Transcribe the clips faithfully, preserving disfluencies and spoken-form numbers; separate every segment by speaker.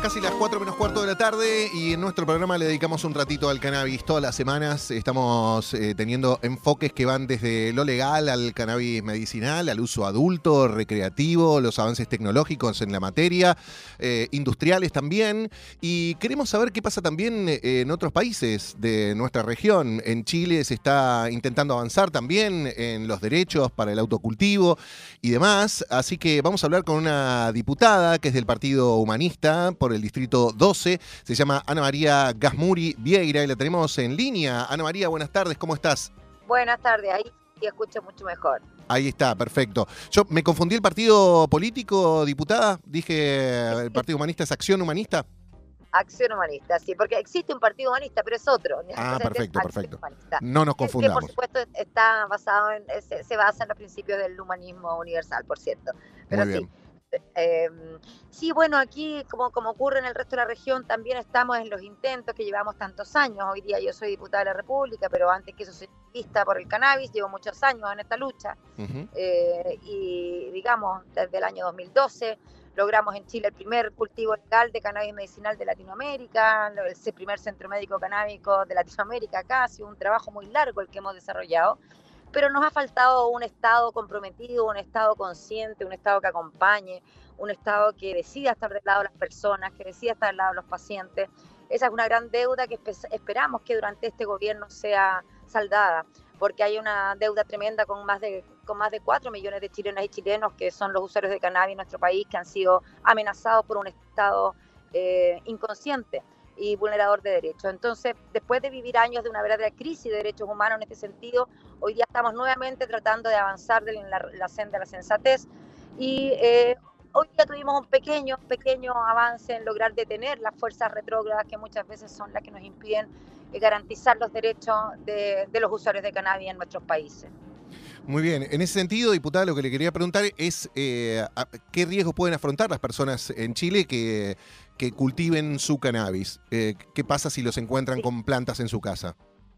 Speaker 1: casi las cuatro menos cuarto de la tarde y en nuestro programa le dedicamos un ratito al cannabis. Todas las semanas estamos eh, teniendo enfoques que van desde lo legal al cannabis medicinal, al uso adulto, recreativo, los avances tecnológicos en la materia, eh, industriales también. Y queremos saber qué pasa también eh, en otros países de nuestra región. En Chile se está intentando avanzar también en los derechos para el autocultivo y demás. Así que vamos a hablar con una diputada que es del Partido Humanista por el Distrito doce. Se llama Ana María Gasmuri Vieira y la tenemos en línea. Ana María, buenas tardes, ¿cómo estás?
Speaker 2: Buenas tardes, ahí sí escucho mucho mejor.
Speaker 1: Ahí está, perfecto. Yo me confundí el partido político, diputada. Dije, el Partido Humanista es Acción Humanista.
Speaker 2: Acción Humanista, sí, porque existe un partido humanista, pero es otro.
Speaker 1: Ah, perfecto, perfecto.
Speaker 2: Humanista,
Speaker 1: no nos confundamos.
Speaker 2: Que, por supuesto, está basado en, se, se basa en los principios del humanismo universal, por cierto. Pero
Speaker 1: Muy bien.
Speaker 2: sí. Eh, sí, bueno, aquí, como, como ocurre en el resto de la región, también estamos en los intentos que llevamos tantos años. Hoy día yo soy diputada de la República, pero antes que eso soy activista por el cannabis, llevo muchos años en esta lucha. Uh-huh. eh, y, digamos, desde el año dos mil doce logramos en Chile el primer cultivo legal de cannabis medicinal de Latinoamérica, el primer centro médico canábico de Latinoamérica acá. Ha sido un trabajo muy largo el que hemos desarrollado, pero nos ha faltado un Estado comprometido, un Estado consciente, un Estado que acompañe, un Estado que decida estar del lado de las personas, que decida estar del lado de los pacientes. Esa es una gran deuda que esperamos que durante este gobierno sea saldada, porque hay una deuda tremenda con más de, con más de cuatro millones de chilenas y chilenos que son los usuarios de cannabis en nuestro país, que han sido amenazados por un Estado eh, inconsciente y vulnerador de derechos. Entonces, después de vivir años de una verdadera crisis de derechos humanos en este sentido, hoy día estamos nuevamente tratando de avanzar en la, la senda de la sensatez y eh, hoy día tuvimos un pequeño, pequeño avance en lograr detener las fuerzas retrógradas que muchas veces son las que nos impiden eh, garantizar los derechos de, de los usuarios de cannabis en nuestros países.
Speaker 1: Muy bien. En ese sentido, diputada, lo que le quería preguntar es eh, ¿qué riesgos pueden afrontar las personas en Chile que, que cultiven su cannabis? Eh, ¿Qué pasa si los encuentran sí. con plantas en su casa?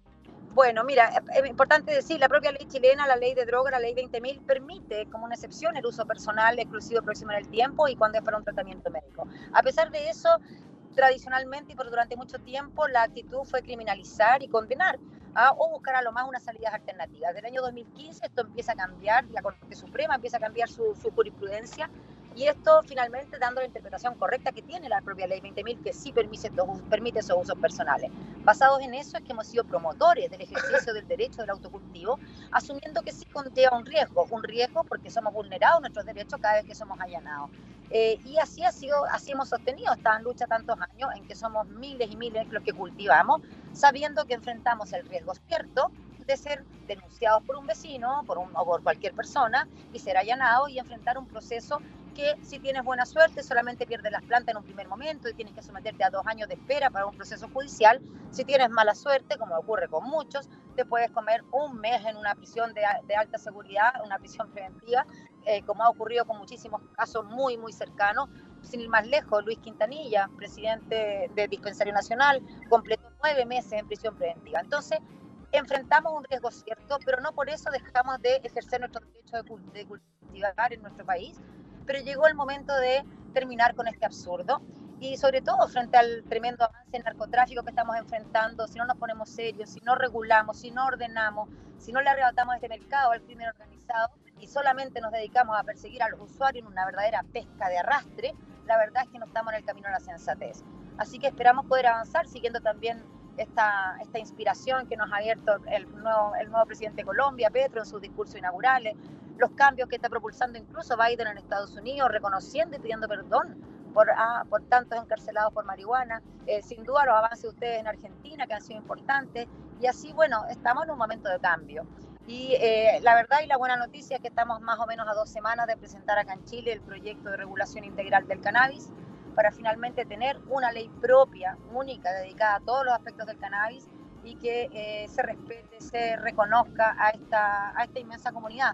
Speaker 2: Bueno, mira, es importante decir, la propia ley chilena, la ley de droga, la ley veinte mil, permite como una excepción el uso personal exclusivo próximo en el tiempo y cuando es para un tratamiento médico. A pesar de eso, tradicionalmente y por durante mucho tiempo, la actitud fue criminalizar y condenar ¿ah? o buscar a lo más unas salidas alternativas. Desde el año dos mil quince esto empieza a cambiar, la Corte Suprema empieza a cambiar su, su jurisprudencia y esto finalmente dando la interpretación correcta que tiene la propia ley veinte mil, que sí permite, permite esos usos personales. Basados en eso es que hemos sido promotores del ejercicio del derecho del autocultivo, asumiendo que sí conlleva un riesgo, un riesgo porque somos vulnerados nuestros derechos cada vez que somos allanados. Eh, y así ha sido, así hemos sostenido esta lucha tantos años en que somos miles y miles los que cultivamos, sabiendo que enfrentamos el riesgo cierto de ser denunciados por un vecino por un, o por cualquier persona y ser allanados y enfrentar un proceso que si tienes buena suerte solamente pierdes las plantas en un primer momento y tienes que someterte a dos años de espera para un proceso judicial. Si tienes mala suerte, como ocurre con muchos, te puedes comer un mes en una prisión de, de alta seguridad, una prisión preventiva, eh, como ha ocurrido con muchísimos casos muy, muy cercanos. Sin ir más lejos, Luis Quintanilla, presidente del Dispensario Nacional, completó nueve meses en prisión preventiva. Entonces, enfrentamos un riesgo cierto, pero no por eso dejamos de ejercer nuestro derecho de cultivar en nuestro país. Pero llegó el momento de terminar con este absurdo y sobre todo frente al tremendo avance en narcotráfico que estamos enfrentando, si no nos ponemos serios, si no regulamos, si no ordenamos, si no le arrebatamos este mercado al crimen organizado y solamente nos dedicamos a perseguir a los usuarios en una verdadera pesca de arrastre, la verdad es que no estamos en el camino a la sensatez. Así que esperamos poder avanzar siguiendo también esta, esta inspiración que nos ha abierto el nuevo, el nuevo presidente de Colombia, Petro, en sus discursos inaugurales, los cambios que está propulsando incluso Biden en Estados Unidos, reconociendo y pidiendo perdón por, ah, por tantos encarcelados por marihuana, eh, sin duda los avances de ustedes en Argentina que han sido importantes, y así, bueno, estamos en un momento de cambio. Y eh, la verdad y la buena noticia es que estamos más o menos a dos semanas de presentar acá en Chile el proyecto de regulación integral del cannabis, para finalmente tener una ley propia, única, dedicada a todos los aspectos del cannabis y que eh, se respete, se reconozca a esta, a esta inmensa comunidad.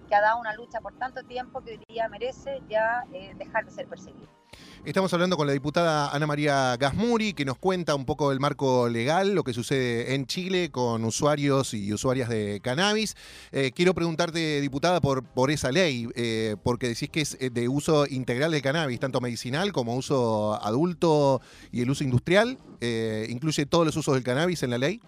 Speaker 2: que ha dado una lucha por tanto tiempo que hoy día merece ya eh, dejar de ser perseguido.
Speaker 1: Estamos hablando con la diputada Ana María Gasmuri, que nos cuenta un poco el marco legal, lo que sucede en Chile con usuarios y usuarias de cannabis. Eh, quiero preguntarte, diputada, por, por esa ley, eh, porque decís que es de uso integral del cannabis, tanto medicinal como uso adulto y el uso industrial. Eh, ¿Incluye todos los usos del cannabis en la ley?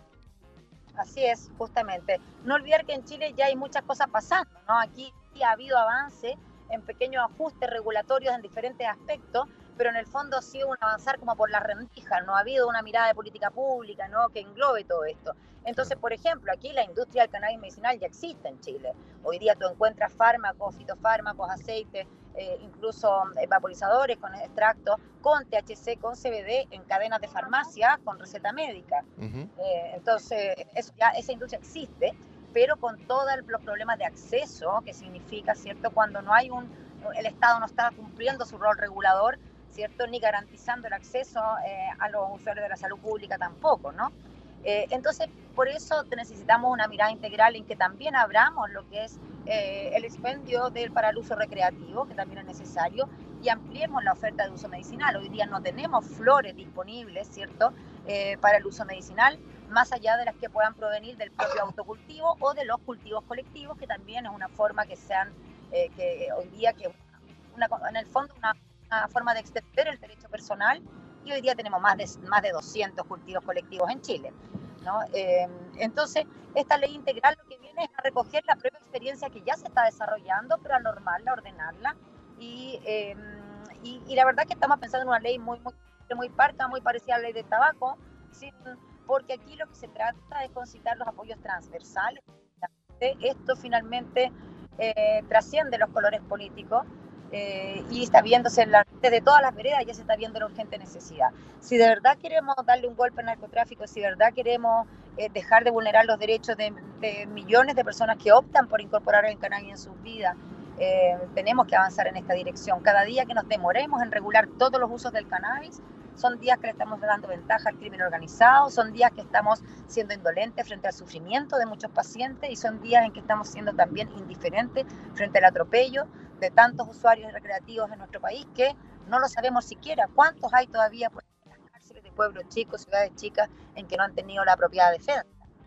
Speaker 2: Así es, justamente. No olvidar que en Chile ya hay muchas cosas pasando, ¿no? Aquí ha habido avance en pequeños ajustes regulatorios en diferentes aspectos, pero en el fondo ha sido un avanzar como por la rendija, no ha habido una mirada de política pública, ¿no?, que englobe todo esto. Entonces, por ejemplo, aquí la industria del cannabis medicinal ya existe en Chile. Hoy día tú encuentras fármacos, fitofármacos, aceites, eh, incluso vaporizadores con extractos, con T H C, con C B D, en cadenas de farmacia con receta médica. Uh-huh. eh, entonces, eso ya, esa industria existe, pero con todos los problemas de acceso, que significa, ¿cierto?, cuando no hay un, el Estado no está cumpliendo su rol regulador, ¿cierto?, ni garantizando el acceso eh, a los usuarios de la salud pública tampoco, ¿no? Eh, entonces, por eso necesitamos una mirada integral en que también abramos lo que es eh, el expendio del, para el uso recreativo, que también es necesario, y ampliemos la oferta de uso medicinal. Hoy día no tenemos flores disponibles, ¿cierto?, eh, para el uso medicinal, más allá de las que puedan provenir del propio autocultivo o de los cultivos colectivos, que también es una forma que sean, eh, que hoy día, que una, en el fondo, una, una forma de extender el derecho personal, y hoy día tenemos más de, más de doscientos cultivos colectivos en Chile, ¿no? Eh, entonces, esta ley integral lo que viene es a recoger la propia experiencia que ya se está desarrollando, pero a normarla, a ordenarla, y, eh, y, y la verdad que estamos pensando en una ley muy, muy, muy parca, muy parecida a la ley del tabaco, sin, porque aquí lo que se trata es concitar los apoyos transversales. Esto finalmente eh, trasciende los colores políticos, Eh, y está viéndose en la, desde todas las veredas, ya se está viendo la urgente necesidad. Si de verdad queremos darle un golpe al narcotráfico, si de verdad queremos eh, dejar de vulnerar los derechos de, de millones de personas que optan por incorporar el cannabis en sus vidas, eh, tenemos que avanzar en esta dirección. Cada día que nos demoremos en regular todos los usos del cannabis, son días que le estamos dando ventaja al crimen organizado, son días que estamos siendo indolentes frente al sufrimiento de muchos pacientes, y son días en que estamos siendo también indiferentes frente al atropello de tantos usuarios recreativos en nuestro país, que no lo sabemos siquiera. ¿Cuántos hay todavía pues, en las cárceles de pueblos chicos, ciudades chicas, en que no han tenido la apropiada defensa?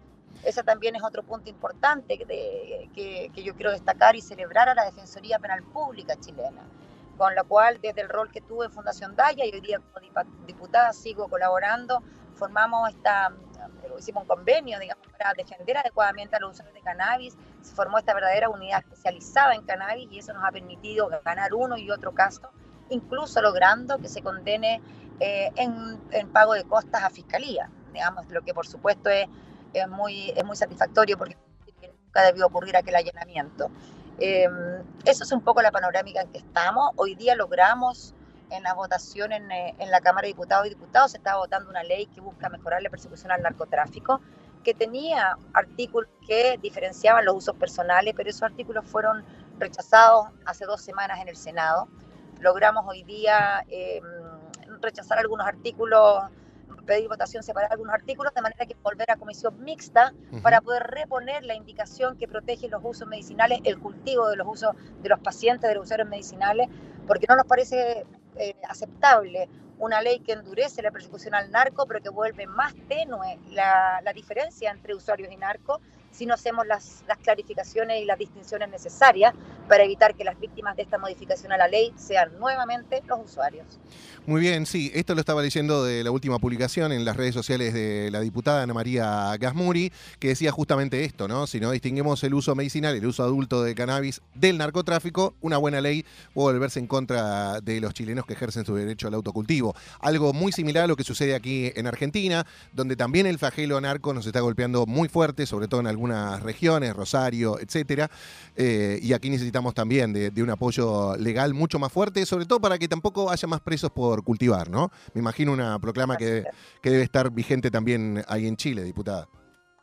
Speaker 2: Ese también es otro punto importante de, que, que yo quiero destacar y celebrar a la Defensoría Penal Pública chilena, con la cual desde el rol que tuve en Fundación Daya y hoy día como diputada sigo colaborando, formamos esta, hicimos un convenio, digamos, para defender adecuadamente a los usuarios de cannabis. Se formó esta verdadera unidad especializada en cannabis, y eso nos ha permitido ganar uno y otro caso, incluso logrando que se condene eh, en, en pago de costas a fiscalía, digamos, lo que por supuesto es, es, muy, es muy satisfactorio, porque nunca debió ocurrir aquel allanamiento. Eh, eso es un poco la panorámica en que estamos. Hoy día logramos en la votación en, en la Cámara de Diputados y Diputados, se está votando una ley que busca mejorar la persecución al narcotráfico, que tenía artículos que diferenciaban los usos personales, pero esos artículos fueron rechazados hace dos semanas en el Senado. Logramos hoy día eh, rechazar algunos artículos, pedir votación separada de algunos artículos, de manera que volver a comisión mixta uh-huh. para poder reponer la indicación que protege los usos medicinales, el cultivo de los usos de los pacientes, de los usuarios medicinales, porque no nos parece eh, aceptable una ley que endurece la persecución al narco, pero que vuelve más tenue la, la diferencia entre usuarios y narco, si no hacemos las, las clarificaciones y las distinciones necesarias para evitar que las víctimas de esta modificación a la ley sean nuevamente los usuarios.
Speaker 1: Muy bien, sí, esto lo estaba leyendo de la última publicación en las redes sociales de la diputada Ana María Gasmuri, que decía justamente esto, ¿no? Si no distinguimos el uso medicinal, el uso adulto de cannabis del narcotráfico, una buena ley puede volverse en contra de los chilenos que ejercen su derecho al autocultivo. Algo muy similar a lo que sucede aquí en Argentina, donde también el flagelo narco nos está golpeando muy fuerte, sobre todo en algunas regiones, Rosario, etcétera. Eh, y aquí necesitamos también de, de un apoyo legal mucho más fuerte, sobre todo para que tampoco haya más presos por cultivar, ¿no? Me imagino una proclama que, que debe estar vigente también ahí en Chile, diputada.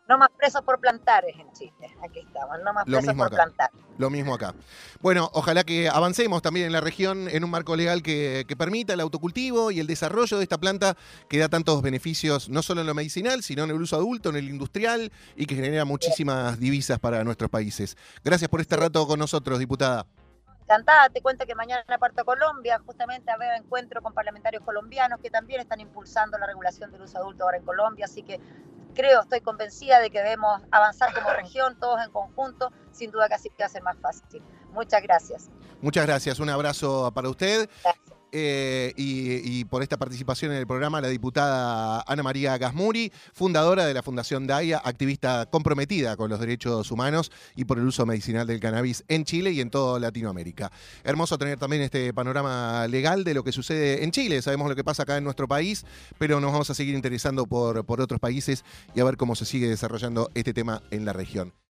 Speaker 2: No más presos por plantares en Chile. Aquí estamos, no más
Speaker 1: Lo
Speaker 2: presos
Speaker 1: mismo
Speaker 2: por
Speaker 1: acá.
Speaker 2: plantar.
Speaker 1: Lo mismo acá. Bueno, ojalá que avancemos también en la región en un marco legal que, que permita el autocultivo y el desarrollo de esta planta que da tantos beneficios, no solo en lo medicinal, sino en el uso adulto, en el industrial y que genera muchísimas divisas para nuestros países. Gracias por este rato con nosotros, diputada.
Speaker 2: Encantada, te cuento que mañana parto a Colombia, justamente a ver encuentro con parlamentarios colombianos que también están impulsando la regulación del uso adulto ahora en Colombia, así que creo, estoy convencida de que debemos avanzar como región, todos en conjunto, sin duda que así va a ser más fácil. Muchas gracias.
Speaker 1: Muchas gracias, un abrazo para usted.
Speaker 2: Gracias.
Speaker 1: Eh, y, y por esta participación en el programa, la diputada Ana María Gasmuri, fundadora de la Fundación DAIA, activista comprometida con los derechos humanos y por el uso medicinal del cannabis en Chile y en toda Latinoamérica. Hermoso tener también este panorama legal de lo que sucede en Chile. Sabemos lo que pasa acá en nuestro país, pero nos vamos a seguir interesando por, por otros países y a ver cómo se sigue desarrollando este tema en la región.